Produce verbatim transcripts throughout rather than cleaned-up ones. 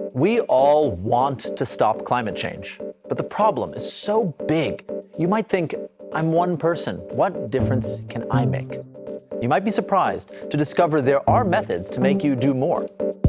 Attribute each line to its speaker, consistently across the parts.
Speaker 1: We all want to stop climate change, but the problem is so big. You might think, I'm one person. What difference can I make? You might be surprised to discover there are methods to make you do more.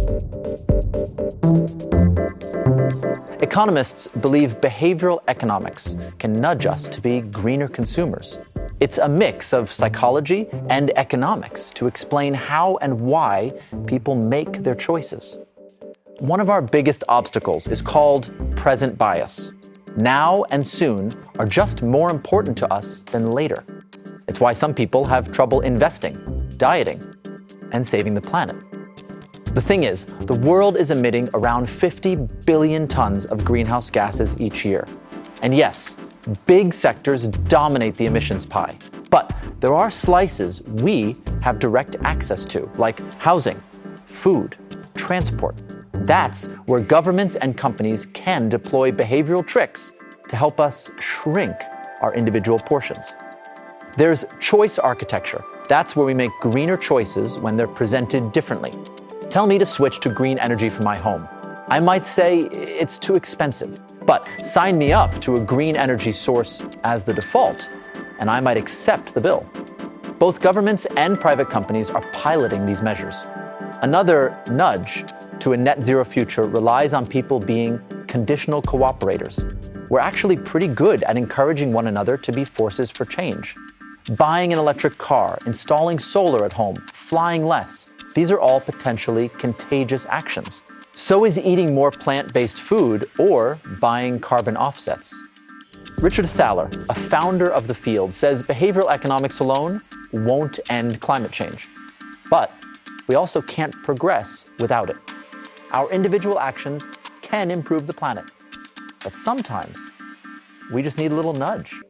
Speaker 1: Economists believe behavioral economics can nudge us to be greener consumers. It's a mix of psychology and economics to explain how and why people make their choices. One of our biggest obstacles is called present bias. Now and soon are just more important to us than later. It's why some people have trouble investing, dieting, and saving the planet. The thing is, the world is emitting around fifty billion tons of greenhouse gases each year. And yes, big sectors dominate the emissions pie. But there are slices we have direct access to, like housing, food, transport. That's where governments and companies can deploy behavioral tricks to help us shrink our individual portions. There's choice architecture. That's where we make greener choices when they're presented differently. Tell me to switch to green energy for my home. I might say it's too expensive, but sign me up to a green energy source as the default, and I might accept the bill. Both governments and private companies are piloting these measures. Another nudge to a net zero future relies on people being conditional cooperators. We're actually pretty good at encouraging one another to be forces for change. Buying an electric car, installing solar at home, flying less. These are all potentially contagious actions. So is eating more plant-based food or buying carbon offsets. Richard Thaler, a founder of the field, says behavioral economics alone won't end climate change. But we also can't progress without it. Our individual actions can improve the planet. But sometimes we just need a little nudge.